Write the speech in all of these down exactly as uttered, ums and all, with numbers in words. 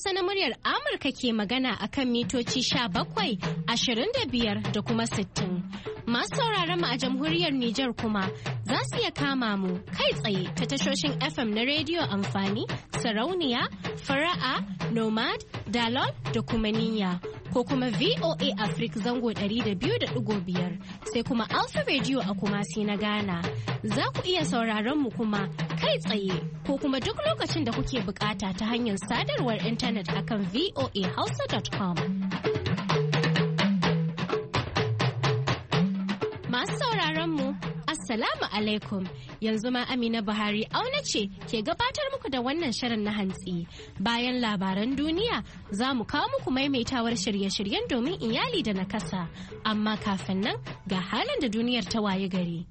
Hausa na muryar Amurka ke magana akan mitoci sha bakwai, ashirin da biyar da kuma sittin. Masu sauraron mu a jamhuriyar Nijar kuma za su iya kama mu kai tsaye ta tashoshin F M na rediyo amfani, sarauniya, fara'a, nomad, dalol da kuma niyya. Ko kuma V O A Africa zango ɗari da biyu da ɗigo biyar sai kuma Alpha Radio a Kumasi na Ghana. Za ku iya sauraron mu kuma kai tsaye ko kuma duk lokacin da kuke bukata ta hanyar sadarwar intanet akan v o a hausa dot com. Masu sauraron mu Assalamu alaikum, yanzu ma Amina Buhari auna ce ke gabatar muku da wannan shirin na hantsi. Bayan labaran duniya za mu kawo muku maimaitawar shirye-shiryen domin iyali da nakasa. Amma kafin nan ga halin da duniyar ta waye gari.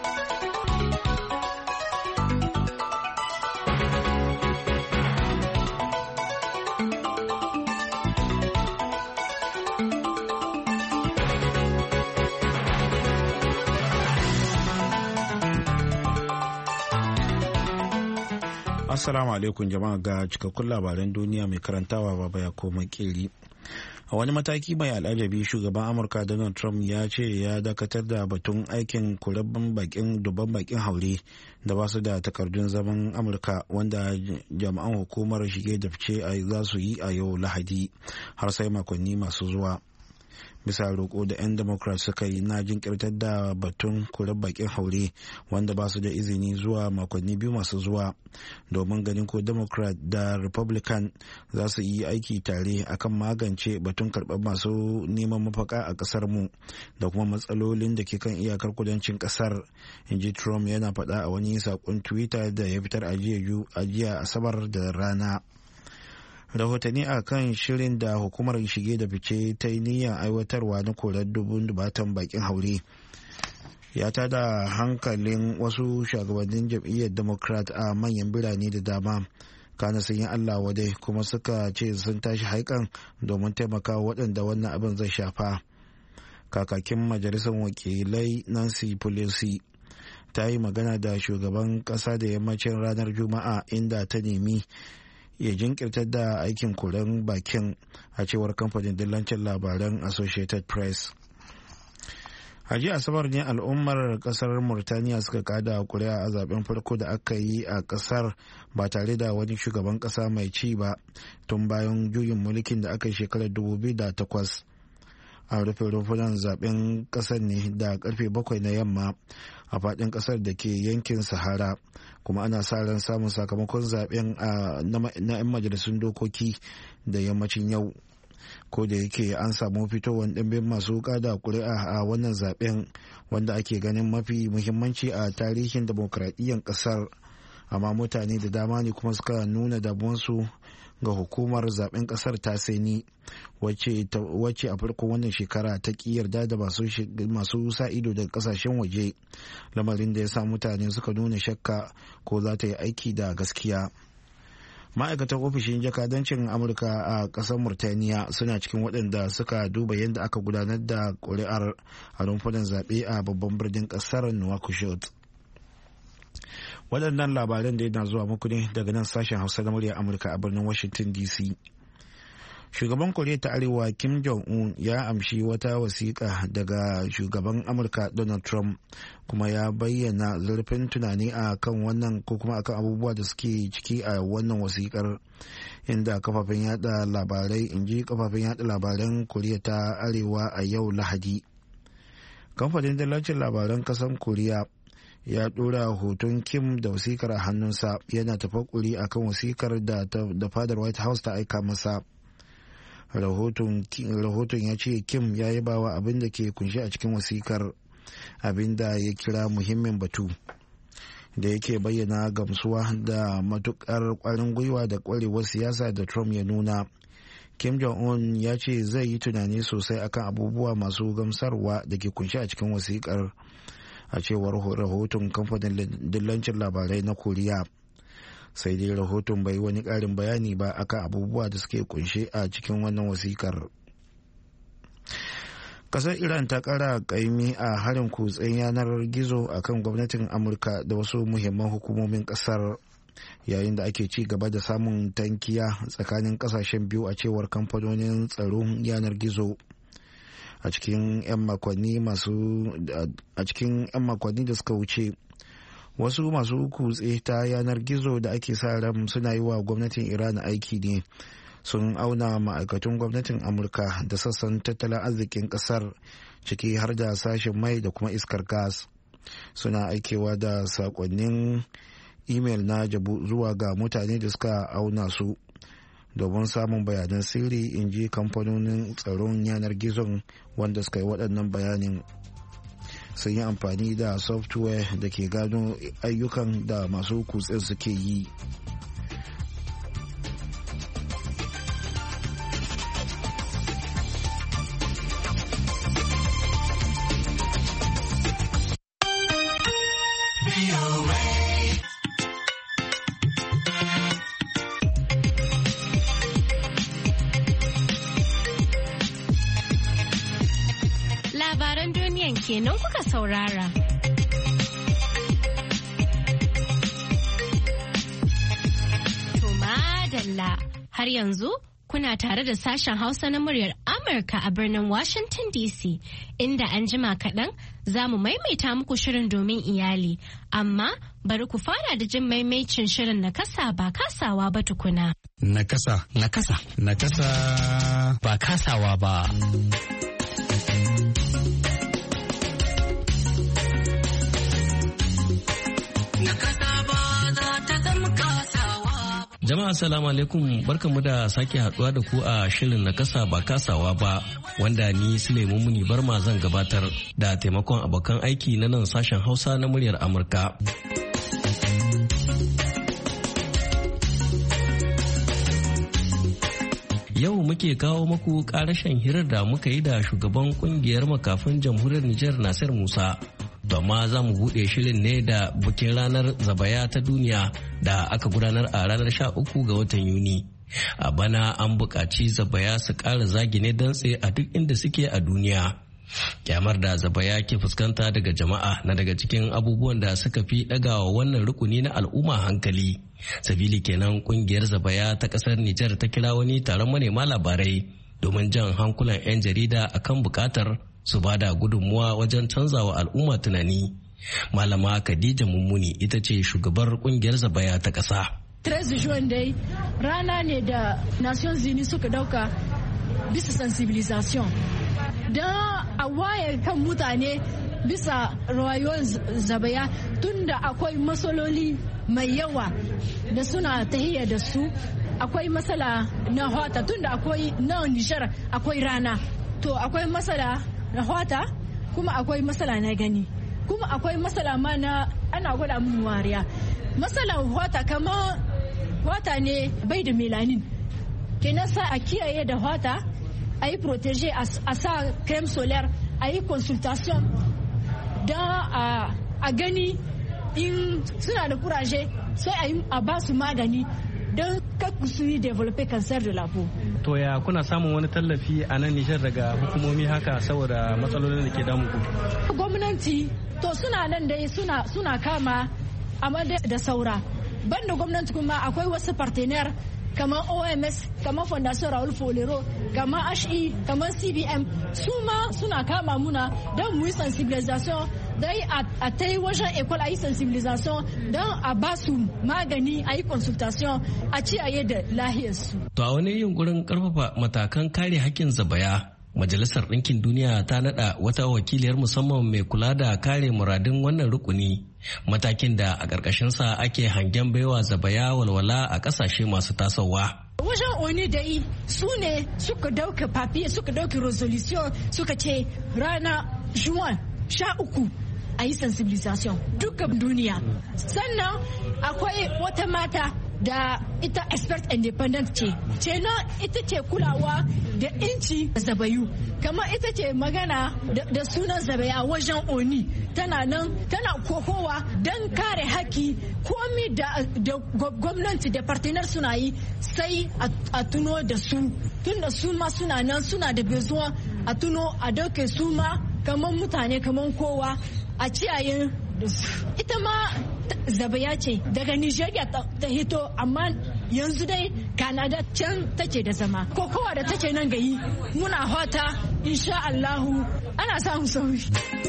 Assalamu alaikum jama'a ga cikakkun labaran duniya mai karantawa baba ya koma kiri. A wani mataki mai al'ajabi shugaban Amurka Donald Trump ya ce ya dakatar da batun aikin kurabban bakin dubban bakin haure da ba su da takardun zaman Amurka wanda jami'an hukumar shige da fice za su yi a yau Lahadi har sai makonni masu zuwa. Bisa roƙo da 'yan democrat suka yi na jinkirtar da batun kurar bakin haure wanda ba su da izini zuwa makonni biyu masu zuwa domin ganin ko democrat da republican za su yi aiki tare akan magance batun karɓar masu neman mafaka a ƙasar mu da kuma matsalolin da ke kan iyakar kudancin ƙasar, in ji Trump yana faɗa a wani saƙon twitter da ya fitar a jiya asabar da rana. Rahotanni a kan shirin da hukumar shige da fice ta yi niyyar aiwatarwa na korar dubun dubatan bakin haure ya tada hankalin wasu shugabannin jam'iyyar democrat a manyan birane da dama. Kana sun yi allah wadai kuma suka ce sun tashi haikan domin taimaka waɗanda wannan abin zai shafa. Kakakin majalisar wakilai Nancy Pelosi ta yi magana da shugaban ƙasa da yammacin ranar Juma'a inda ta nemi ya jinkirtar da aikin koren bakin, a cewar kamfanin dillancin labaran Associated Press. A jiya asabar ne al'ummar kasar Murtaniya suka kada kuri'a a zaben farko da aka yi a kasar ba tare da wani shugaban kasa mai ci ba tun bayan juyin mulkin da aka yi shekarar dubu biyu da takwas. A rufe rumfunan zaben kasar ne da karfe bakwai na yamma a faɗin kasar da ke yankin Sahara, kuma ana sa ran samun sakamakon zaben na 'yan majalisun dokoki da yammacin yau. Ko da yake an samu fitowar ɗimbin masu kada kuri'a a wannan zaben wanda ake ganin mafi muhimmanci a tarihin demokradiyyar kasar, amma mutane da dama ne kuma suka nuna damuwarsu ga hukumar zaben kasar ta seni wacce a farkon wannan shekara ta ki yarda da masu sa ido daga kasashen waje, lamarin da ya sa mutane suka nuna shakka ko za ta yi aiki da gaskiya. Ma'aikatan ofishin jakadancin Amurka a ƙasar Murtaniya suna cikin waɗanda suka duba yadda aka gudanar da ƙuri'ar a rumfunan zaɓe a babban birnin ƙasar Nouakchott. Waɗannan labaran da yana zuwa muku ne daga nan sashen Hausa na murya Amurka a birnin Washington D C. Shugaban Koriya ta Arewa Kim Jong-un ya amshi wata wasiƙa daga shugaban Amurka Donald Trump kuma ya bayyana zurfin tunani a kan wannan ko kuma akan abubuwa da suke ciki a wannan wasiƙar, inda kafafen yada labarai in ji kafafen yada labaran Koriya ta Arewa a yau Lahadi. Kamfanin dallacin labaran kasan Koriya ya ɗora hoton Kim da wasikar a hannunsa yana tafakuri akan wasikar da, da fadar White House ta aika masa. Rahoton ya ce Kim ya yi bawa abin da ke kunshe a cikin wasikar, abin da ya kira muhimmin batu da yake bayyana gamsuwa da matukar kwarin gwiwa da kwarewar siyasa da Trump ya nuna. Kim Jong-un ya ce zai yi tunani sosai akan abubuwa masu gamsarwa da ke kunshe a cikin wasikar, a cewar rahoton kamfanin dillancin labarai na Koriya. Sai dai rahoton bai wani ƙarin bayani ba akan abubuwa da suke kunshe a cikin wannan wasikar. Kasar Iran ta ƙara ƙaimi a harin kutsen yanar gizo akan gwamnatin Amurka da wasu muhimman hukumomin ƙasar. yayin da ake ci gaba da samun tankiya tsakanin kasashen biyu a cewar kamfanonin tsaron yanar gizo. A cikin 'yan makonni da suka wuce, wasu masu kutse ta yanar gizo da ake sa ran suna yi wa gwamnatin Iran aiki ne sun auna ma'aikatun gwamnatin Amurka da sassan tattalin arzikin kasar, ciki har da sashen mai da kuma iskar gas. Suna aikewa da sakonnin imel na jabu zuwa ga mutane da suka auna su domin samun bayanan sirri, in ji kamfanonin tsaron yanar gizon wanda suka yi waɗannan bayanin. Sun yi amfani da software da ke gano ayyukan da masu kutsen suke yi. Labaran duniyan kenan kuka saurara. To madalla, har yanzu kuna tare da sashen Hausa na muryar Amurka a birnin Washington D C, inda an jima kaɗan za mu maimaita muku shirin domin iyali, amma bari ku fara da jin maimaicin shirin na kasa ba kasawa ba tukuna. Na kasa. Na kasa. Na kasa. Ba kasawa ba. Jama'a assalamu alaikum, barkanmu da sake haduwa da ku a shirin na kasa ba kasawa ba, wanda ni Suleiman Muni Barma zan gabatar da taimakon abokan aiki na nan sashen Hausa na muryar Amurka. Yau muke kawo maku karashen hirar da muka yi da shugaban kungiyar makafin jamhuriyar Nijar Nasir Musa. Amma za mu buɗe shirin ne da bikin ranar zabaya ta duniya da aka gudanar a ranar sha uku ga watan Yuni. A bana an buƙaci zabaya su ƙara zagine dantse a duk inda suke a duniya. Kyamar da zabaya ke fuskanta daga jama'a na daga cikin abubuwan da suka fi ɗagawa wannan rukuni na al'umma hankali. Sabili kenan ƙungiyar zabaya ta ƙasar Nijar ta kira wani taron manema labarai domin jan hankulan 'yan jarida akan buƙatar su ba da gudunmuwa wajen canzawa al'umma tunani. Malama Khadija Mummuni ita ce shugabar kungiyar zabaya ta ƙasa. treize juin dai rana ne da Nations Unies suka dauka bisa sensibilisation don a waye kan mutane bisa rayuwar zabaya, tunda akwai matsaloli mai yawa da suna tahiya da su. Akwai matsala na hota, tunda akwai na Nijar akwai rana, to akwai matsala na hota, kuma akwai matsala na gani, kuma akwai matsala ma na ana gwada mun wariya. Matsalan hota kama hota ne bai da melanin, kenan sa a kiyaye da hota, a yi protege, a sa crème solaire, a yi consultation don a gani in suna da kuraje, sai a ba su magani don kakku su yi develope cancer de la peau. To ya kuna samun wani tallafi a nan Nijar daga hukumomi haka saboda matsalolin da ke damu ku? Gwamnati to suna nan dai suna suna kama amma da saura. Banda gwamnati kuma akwai wasu partenaire kamar O M S, kamar Fondation Raoul Folero, kamar H I, kamar C B M, su ma suna kama muna don mu yi sensibilisation, dai a ta yi wajen école a yi sensibilisation don a ba su magani, a yi consultation, a ciyaye da lahiyarsu. To a wani yunkurin karfafa matakan kare hakkin zabaya, Majalisar Ɗinkin Duniya ta naɗa wata wakiliyar musamman mai kula da kare muradun wannan rukuni, matakin da a ƙarƙashinsa ake hangen baiwa zabaya walwala a ƙasashe masu tasowa. Wajen oni da yi su ne suka dauka papiye, suka dauka resolution, suka ce rana juan sha uku a yi sensibilisation dukkan duniya. Sannan akwai wata mata da ita expert independent ce, ce na ita ce kulawa da inci zabayu, kamar ita ce magana da sunan zabaya wajen oni, tana nan tana kokowa don kare haki. Komi da gwamnati da partner suna yi sai a tuno da su, tun da su ma suna nan suna da bezuwa a tuno a dauke su ma kamar mutane kamar kowa, a ciyayin da su. Ita ma Zabaya ce daga Nigeria ta hito amma yanzu dai Canada can take da zama. Kokowa da take nan gayi muna hota insha Allahu ana samun sauyi.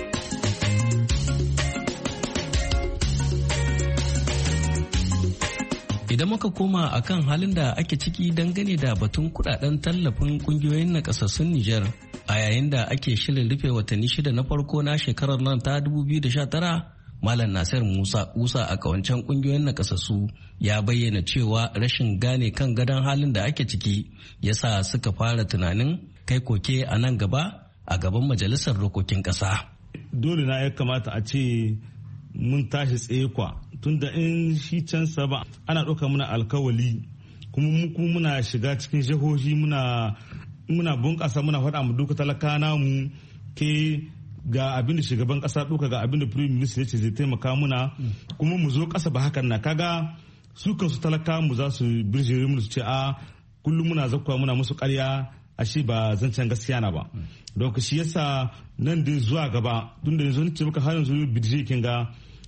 Idan muka koma akan halin da ake ciki dangane da batun kudaden tallafin kungiyoyin nakasassun Nijar a yayin da ake shirin rufe watanni shida na farko na shekarar nan ta dubu biyu da sha tara, Malam Nasir Musa Kusa a kawancen kungiyoyin nakasassu ya bayyana cewa rashin gane kan gadon halin da ake ciki yasa suka fara tunanin kai koke a nan gaba a gaban majalisar dokokin kasa. Dole na ya kamata a ce mun tashi tsaye kwa tunda in shi can saba ana ɗauka muna alkawali kuma mu muna shiga cikin jihohi muna muna bunƙasa muna faɗa mu duka talaka namu ke ga abin da shugaban ƙasa ɗauka ga abin da prime minister ya ce zai taimaka muna kuma mu zo ƙasa ba hakan na kaga su kansu talaka mu za su birjire mu su ce a kullum muna zakwa muna musu ƙarya ashe ba zancen gaskiya na ba don shi yasa nan da zuwa gaba tunda yanzu nake maka har yanzu bidje kin ga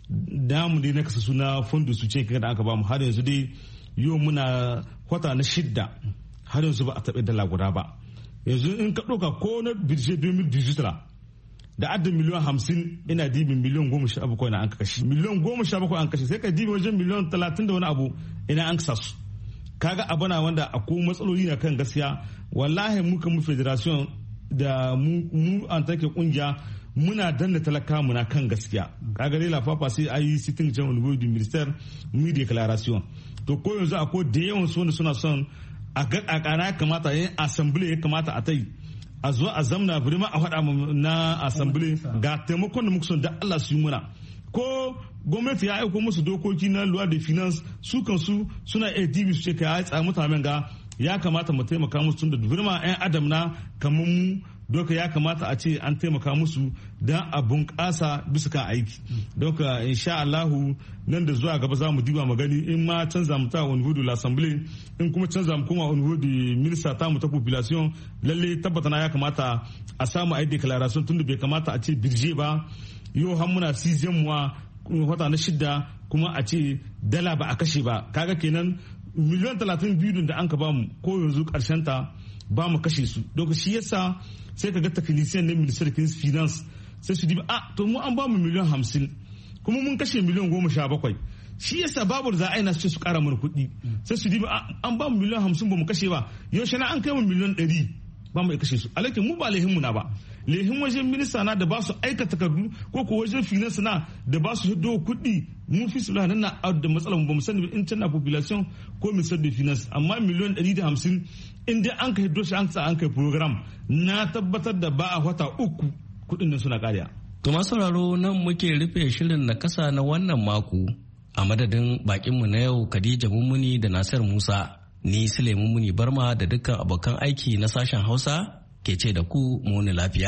damu dai na kasa suna fondo su ce kin da aka ba mu har yanzu dai yau muna kwata na shidda har yanzu ba a taɓa dala guda ba yanzu in ka ɗauka ko na bidje dubu biyu da dijital da adadin miliyan hamsin ina dibin miliyan goma sha bakwai na an kashe miliyan goma sha bakwai an kashe sai ka dibi wajen miliyan talatin da wani abu ina an kasa su kaga abana wanda akwai matsaloli na kan gaskiya wallahi muka mu federation da mu an take kungiya muna danna talaka muna kan gaskiya kaga dai lafafa sai ayi sitting jan on board minister mu declaration to ko yanzu akwai da yawan su wanda suna son a ga kana kamata yin assembly ya kamata a tai a zo a zamna birma a faɗa na assembly ga taimakon da muka son da Allah su yi muna ko gwamnati ya aiko musu dokoki na loi de finance su kansu suna A D B su ce ka ya tsaya mutanen ga ya kamata mu taimaka musu tun da birma 'yan adam na kamar mu doka ya kamata a ce an taimaka musu don a bunƙasa bisa kan aiki doka insha Allahu nan da zuwa gaba za mu diba mu gani in ma canza mu ta wani hudu l'assemblée in kuma canza mu kuma wani hudu minista ta mu ta population lalle tabbata na ya kamata a samu ai declaration tun da bai kamata a ce birje ba yau har muna season muwa wata na shidda kuma a ce dala ba a kashe ba kaga kenan miliyan talatin biyu da an ka bamu ko yanzu karshen ta ba mu kashe su don shi yasa sai ka ga technician ne minister finance sai su diba a to mu an bamu miliyan hamsin kuma mun kashe miliyan goma sha bakwai shi yasa babu da za a yi na su su kara mana kuɗi sai su diba an bamu miliyan hamsin ba mu kashe ba yau shana an kai mu miliyan ɗari ba mu kashe su alakin mu ba lehin mu na ba lehin wajen minista na da ba su aika takardu ko ko wajen finance na da ba su hiddo kuɗi mun fi sula nan na da matsalar mu ba mu sani in can na population ko minister da finance amma miliyan ɗari da hamsin in dai an ka hiddo shi an sa an kai program na tabbatar da ba a wata uku kuɗin nan suna ƙariya. To masu sauraro nan muke rufe shirin na kasa na wannan mako a madadin bakinmu na yau Khadija Mummuni da Nasir Musa. Ni Suleiman Muni Barma da dukkan abokan aiki na sashen Hausa ke ce da ku muni lafiya.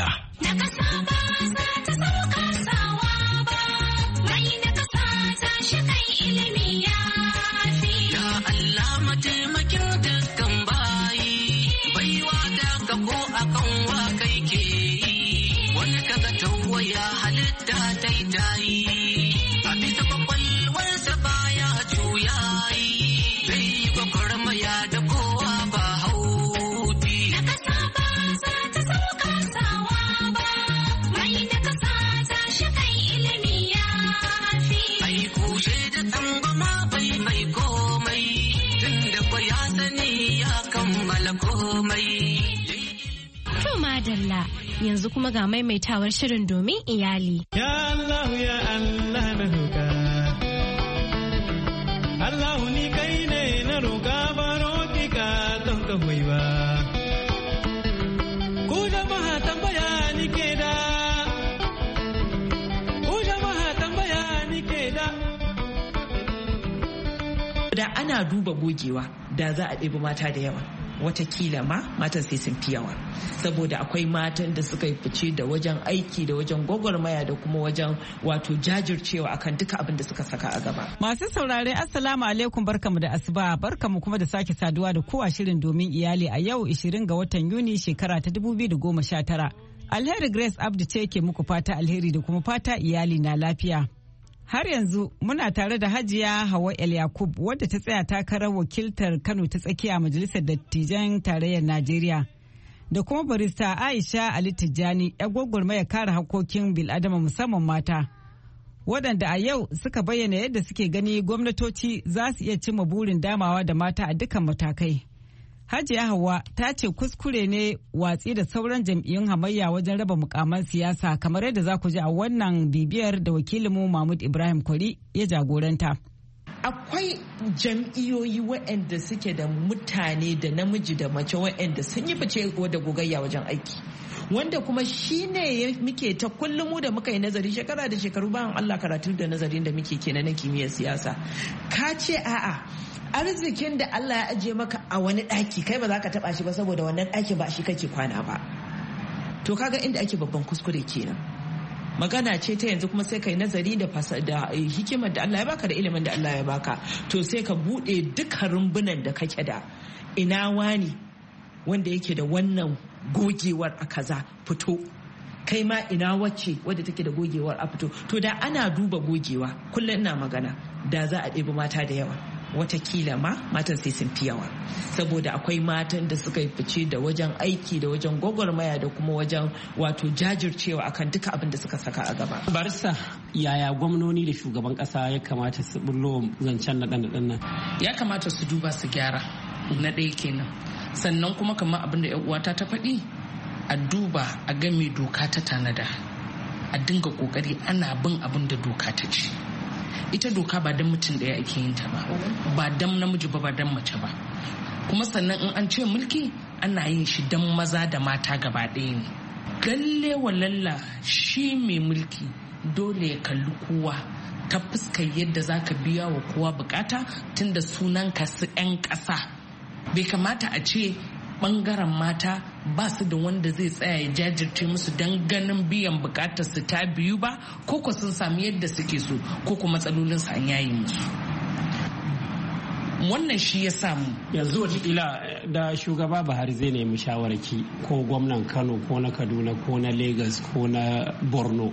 Yanzu kuma ga maimaitawar shirin domin iyali. Ya Allah ya Allah na roƙa. Allah ni kai ne na roƙa baro ki ka don ka hoyi ba. Ku jama'a tambaya ni ke da. Ku jama'a tambaya ni ke da. Da ana duba gogewa da za a ɗebi mata da yawa. Watakila ma matan sai sun fi yawa saboda akwai matan da suka yi fice da wajen aiki da wajen gwagwarmaya da kuma wajen wato jajircewa akan duka abin da suka saka a gaba. Masu saurare assalamu alaikum barkamu da asuba barkamu kuma da sake saduwa da kowa shirin domin iyali a yau ishirin ga watan Yuni shekara ta dubu biyu da goma sha tara. Alheri Grace Abdu ce ke muku fata alheri da kuma fata iyali na lafiya. Har yanzu muna tare da Hajiya Hauwa El Yakub wadda ta tsaya takarar wakiltar Kano ta tsakiya Majalisar Dattijan Tarayyar Najeriya. Da kuma barista Aisha Ali Tijjani, 'yar gwagwarmaya kare hakokin bil'adama musamman mata. Waɗanda a yau suka bayyana yadda suke gani gwamnatoci za su iya cimma burin damawa da mata a dukkan matakai. Hajiya Hauwa ta ce kuskure ne watsi da sauran jam'iyyun hamayya wajen raba mukaman siyasa kamar yadda za ku ji a wannan bibiyar da wakilinmu Mahmud Ibrahim Kwari ya jagoranta. Akwai jam'iyyoyi waɗanda suke da mutane da namiji da mace waɗanda sun yi fice da gogayya wajen aiki. Wanda kuma shi ne muke ta kullum da muka yi nazari shekara da shekaru bayan Allah karatu da nazarin da muke kenan na kimiyyar siyasa. Ka ce a'a arzikin da Allah ya ajiye maka a wani ɗaki kai ba za ka taɓa shi ba saboda wannan ɗaki ba shi kake kwana ba. To kaga inda ake babban kuskure kenan. Magana ce ta yanzu kuma sai kai nazari da da hikimar da Allah ya baka da ilimin da Allah ya baka. To sai ka buɗe duka rumbunan da kake da ina wani wanda yake da wannan gogewar a kaza fito. Kai ma ina wacce wadda take da gogewar a fito. To da ana duba gogewa kullum ina magana da za a ɗebi mata da yawa. Watakila ma matan sai sun fi yawa saboda akwai matan da suka yi fice da wajen aiki da wajen gwagwarmaya da kuma wajen wato jajircewa akan duka abin da suka saka a gaba. Barista yaya gwamnoni da shugaban kasa ya kamata su bullo zancen na ɗan nan? Ya kamata su duba su gyara na ɗaya kenan, sannan kuma kamar abin da uwata ta faɗi a duba a ga me doka ta tanada, a dinga kokari ana bin abin da doka ta ce. Ita doka ba don mutum ɗaya ake yin ta ba, ba don namiji ba ba don mace ba, kuma sannan in an ce mulki ana yin shi don maza da mata gaba ɗaya ne. Lalle walalla shi mai mulki dole ya kalli kowa ta fuskar yadda za ka biya wa kowa bukata tunda sunan ka su 'yan ƙasa. Bai kamata a ce bangaren mata ba su da wanda zai tsaya ya jajirce musu don ganin biyan bukatar su ta biyu ba, ko ko sun sami yadda suke so, ko ko matsalolin su an yayi musu. Wannan shi ya samu yanzu watakila da shugaba Buhari zai nemi shawararki ko gwamnan Kano ko na Kaduna ko na Lagos ko na Borno.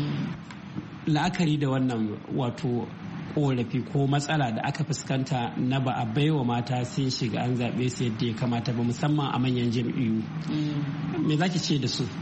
La'akari da wannan wato korafi ko matsala da aka fuskanta na ba a baiwa mata sun shiga an zaɓe su yadda ya kamata ba, musamman a manyan jam'iyyu. Me za ki ce da su?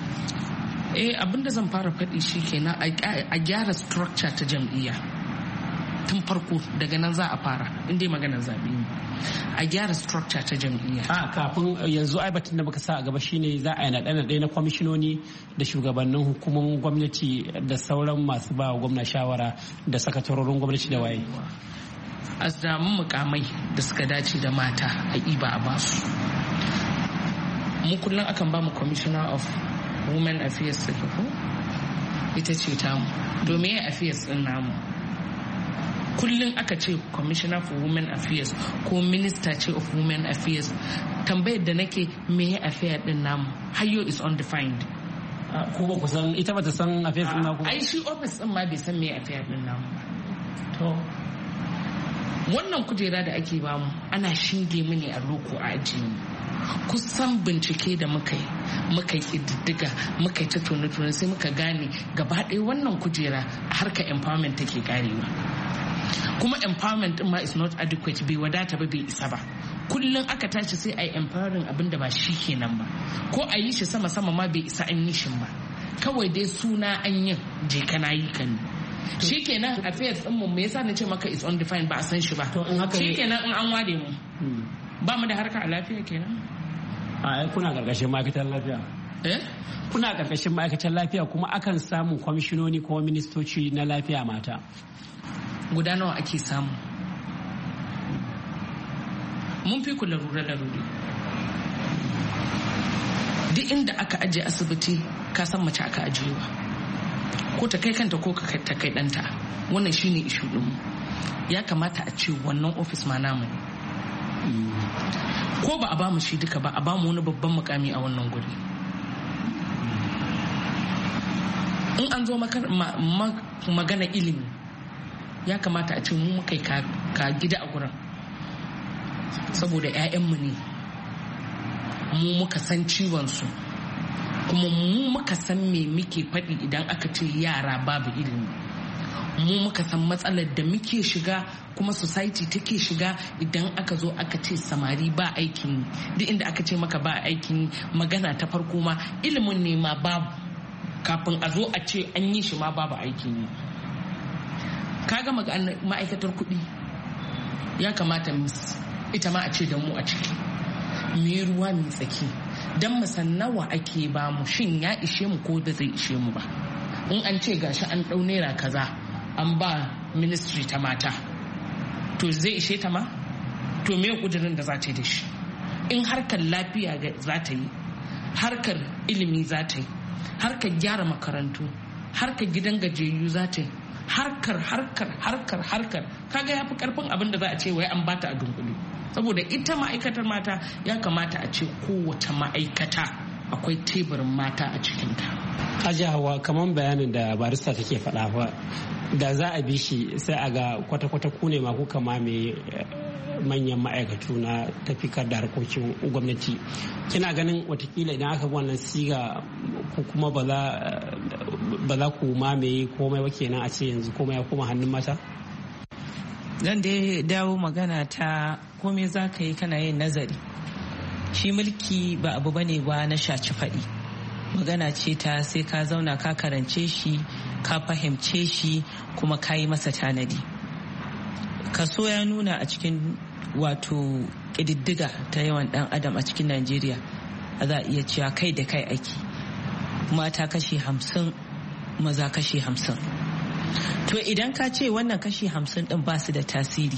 Eh, abin da zan fara faɗi shi kenan a gyara structure ta jam'iyya tun farko, daga nan za a fara inda maganar zaɓe ne. A gyara structure ta jam'iyya. A kafin yanzu ai batun da muka sa a gaba shine za a yi naɗe-naɗe na kwamishinoni da shugabannin hukumomin gwamnati da sauran masu ba gwamna shawara da sakatarorin gwamnati da waye. A samu mukamai da suka dace da mata a iba a basu. Mu kullum akan ba mu commissioner of women affairs ko ita ce tamu domin affairs din namu. Kullum aka ce commissioner for women affairs ko minister ce of women affairs, tambayar da nake me affair din namu hayo is undefined. Ko ba ku san ita ba ta san affairs din naku? Ai shi office din ma bai san me affair din namu. To wannan kujera da ake bamu ana shinge mu ne a loko a ajiye. Kusan bincike da muka yi muka yi ƙididdiga muka yi ta tone-tone sai muka gane gaba ɗaya wannan kujera a harkar empowerment take karewa. Kuma empowerment din ma is not adequate, bai wadata ba, bai isa ba. Kullum aka tashi sai a yi empowering abin da ba shi kenan ba, ko a yi shi sama-sama ma bai isa an yi shi ba, kawai dai suna an yin je kana yi kan shi kenan. Affairs din mu me yasa na ce maka is undefined, ba a san shi ba. Shi kenan in an ware mu ba mu da harka a lafiya kenan. A kuna karkashin ma'aikatar lafiya. Eh? Kuna karkashin ma'aikatar lafiya kuma akan samu kwamishinoni ko ministoci na lafiya mata. Guda nawa ake samu? Mun fi ku larura-laruri. Duk inda aka ajiye asibiti ka san mace aka ajiyewa, ko ta kai kanta ko ta kai ɗanta. Wannan shine ishu ɗinmu. Ya kamata a ce wannan ofis ma namu ne. Ko ba a bamu shi duka ba, a bamu wani babban mukami a wannan guri. In an zo magana ilimi, ya kamata a ce mu muka ka gida a gurin, saboda 'ya'yanmu ne, mu muka san ciwonsu, kuma mu muka san me muke faɗi idan aka ce yara babu ilimi. mu muka san matsalar da muke shiga kuma society take shiga idan aka zo aka ce samari ba aikin duk inda aka ce maka ba aikin magana ta farko ma ilimin ne ma babu kafin a zo a ce an yi shi ma babu aikin yi. Kaga ma'aikatar kuɗi ya kamata ita ma a ce da mu a ciki me ruwa mai tsaki don mu san nawa ake ba mu shin ya ishe mu ko da zai ishe mu ba. In an ce gashi an ɗau naira kaza an ba ministry ta mata to zai ishe ta ma to me kudirin da za ta yi da shi. In harkar lafiya za ta yi, harkar ilimi za ta yi, harkar gyara makarantu, harkar gidan gajiyayyu za ta yi, harkar harkar harkar harkar kaga ya fi karfin abin da za a ce wai an bata a dunkule. Saboda ita ma'aikatar mata ya kamata a ce kowace ma'aikata akwai teburin mata a cikinta. Hajiya Hauwa, kamar bayanin da barista take faɗa fa da za a bi shi sai a ga kwata-kwata ku ne ma kuka mame manyan ma'aikatu na tafikar da harkokin gwamnati. Kina ganin watakila idan aka bi wannan siga ko kuma ba za ku mamaye komai ba kenan a ce yanzu komai ya koma hannun mata? Zan dai dawo magana ta komai za ka yi kana yin nazari. Shi mulki ba abu bane ba na shaci faɗi. Magana ce ta sai ka zauna ka karance shi, ka fahimce shi, kuma ka yi masa tanadi. Kaso ya nuna a cikin wato ƙididdiga ta yawan ɗan adam a cikin Najeriya za a iya cewa kai da kai ake. Mata kashi hamsin, maza kashi hamsin. To idan ka ce wannan kashi hamsin ɗin ba su da tasiri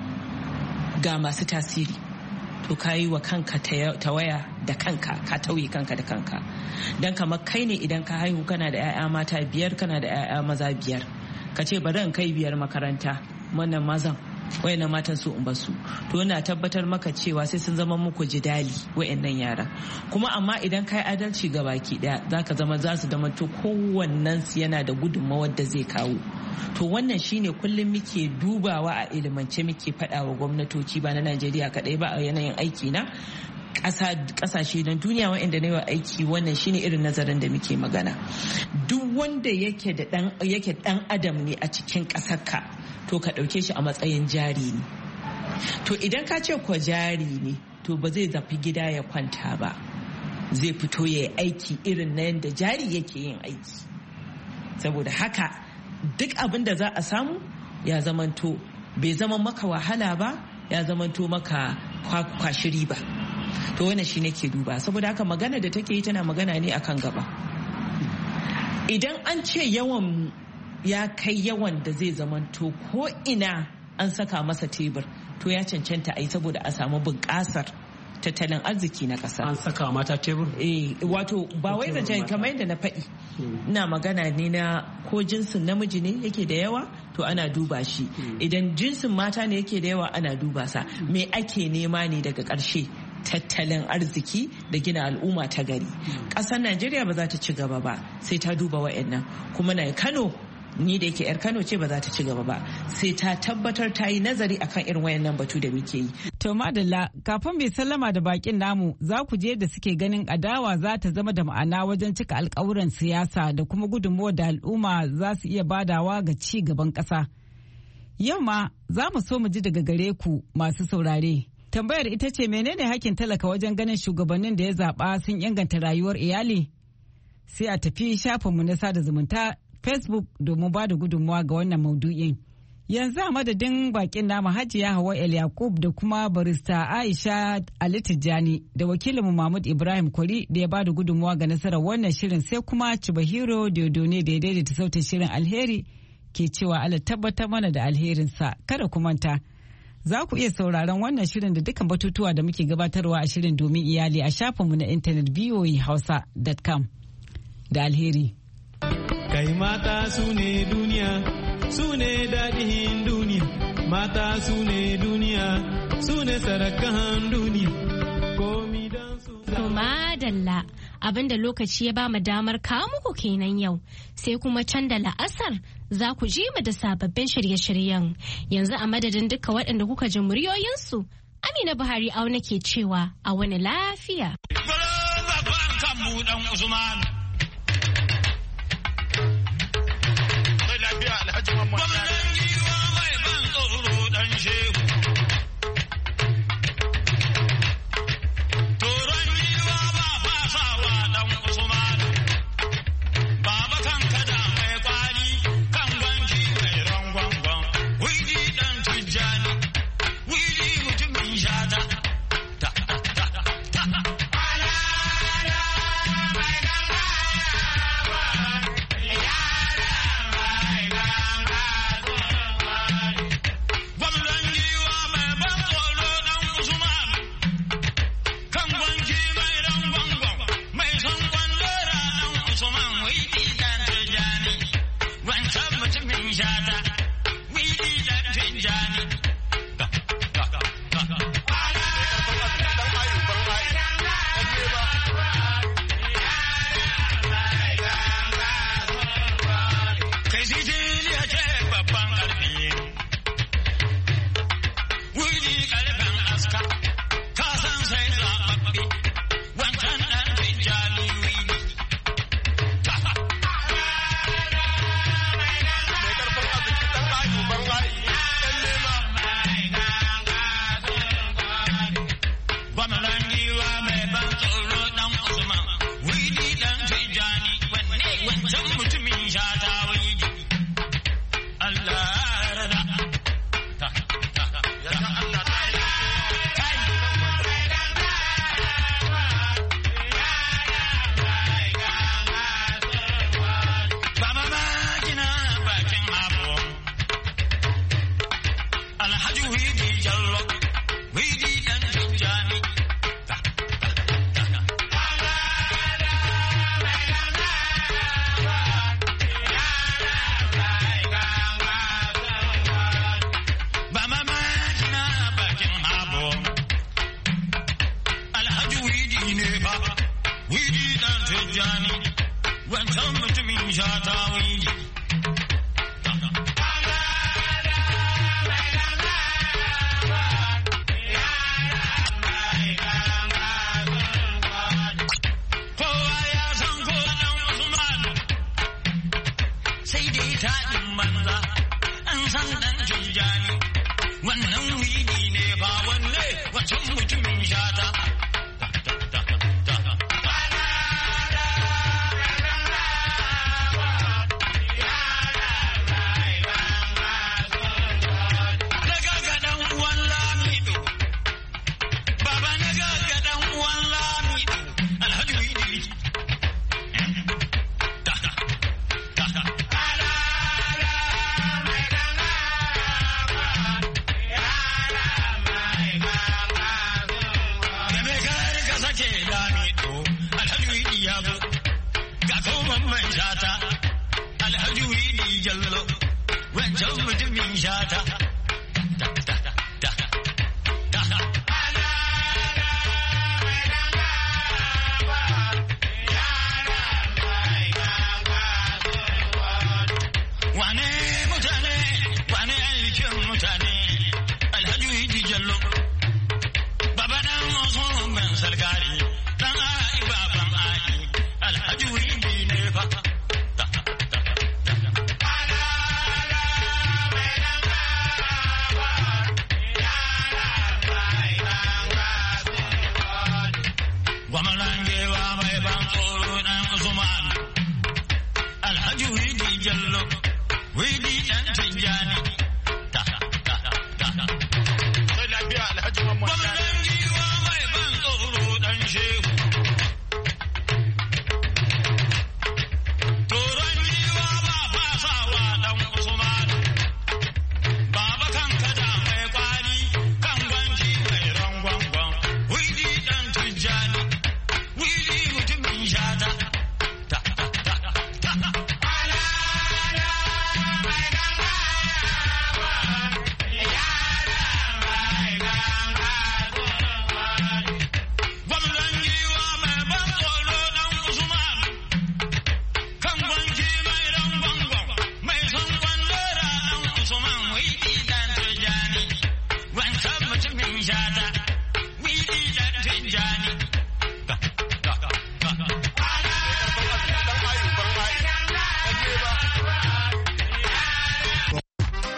ga masu tasiri, to ka yi wa kanka tawaya da kanka, ka tauye kanka da kanka. Don kamar kai ne idan ka haihu kana da 'ya'ya mata biyar, kana da 'ya'ya maza biyar, ka ce bari in kai biyar makaranta, wannan mazan wayannan matan su in basu, to ina tabbatar maka cewa sai sun zama muku jidali wayannan yara. Kuma amma idan kai adalci ga baki daya zaka zama za su zama to kowannen su yana da gudunmawar da zai kawo. To wannan shine kullum muke dubawa a ilimance, muke faɗa wa gwamnatoci ba na Najeriya kadai ba, a yanayin aiki na kasashe na duniya waɗanda na yi aiki. Wannan shine irin nazarin da muke magana. Duk wanda yake da dan yake dan adam ne a cikin ƙasarka, to ka ɗauke shi a matsayin jari ne. To idan ka ce ko jari ne, to ba zai zafi gida ya kwanta ba, zai fito ya yi aiki irin na yadda jari yake yin aiki. Saboda haka duk abin da za a samu ya zamanto bai zama maka wahala ba, ya zamanto maka kwashi riba. To wannan shi ne ke duba. Saboda haka magana da take yi tana magana ne akan gaba. Idan an ce yawan ya kai yawan da zai zamanto ko ina an saka masa tebur, to ya cancanta a yi saboda a samu bunƙasar tattalin arziki na ƙasa. An saka mata tebur? Eh, wato ba wai zancen kamar yadda na faɗi. Ina magana ne na ko jinsin namiji ne yake da yawa, to ana duba shi. Idan jinsin mata ne yake da yawa, ana duba sa. Me ake nema ne daga ƙarshe? Tattalin arziki da gina al'umma ta gari. Ƙasar Najeriya ba za ta ci gaba ba sai ta duba wa'annan. Kuma na Kano, ni da yake 'yar Kano ce, ba za ta ci gaba ba sai ta tabbatar ta yi nazari akan irin wayannan batu da muke yi. To madalla, kafin bai sallama da bakin namu, za ku je da suke ganin adawa za ta zama da ma'ana wajen cika alkawuran siyasa da kuma gudunmuwa da al'umma za su iya badawa ga ci gaban ƙasa. Yau ma za mu so mu ji daga gare ku masu saurare. Tambayar ita ce, menene hakkin talaka wajen ganin shugabannin da ya zaɓa sun inganta rayuwar iyali? Sai a tafi shafinmu na sada zumunta Facebook domin ba da gudunmawa ga wannan maudu'in. Yanzu a madadin bakin nama Hajiya Hauwa El Yakub da kuma barista Aisha Ali Tijjani da wakilinmu Mahmud Ibrahim Kwari da ya ba da gudunmawa ga nasarar wannan shirin, sai kuma Chibahiro Diodone da ya daidaita sautin shirin. Alheri ke cewa Allah tabbatar mana da alherinsa. Kada ku manta, za ku iya sauraron wannan shirin da dukkan batutuwa da muke gabatarwa a shirin domin iyali a shafinmu na intanet v o a hausa dot com. Da alheri. Kai mata su ne duniya, su ne daɗin duniya, mata su ne duniya, su ne sarakan duniya. Komi don su. To madalla, abinda lokaci ya ba mu damar kawo muku kenan yau, sai kuma can da la'asar za ku ji mu da sababbin shirye-shiryen. Yanzu a madadin duka waɗanda kuka ji muryoyinsu, Amina Buhari auna ke cewa a wani lafiya. lafiya Alhaji Mamman giwa mai ban tsoro dan shehu. Toron giwa ba fasawa dan Usman. Baba kan kada mai kwari kan gwanki mai rangwangwan. Wili dan Tijjani, wili mutumin shata.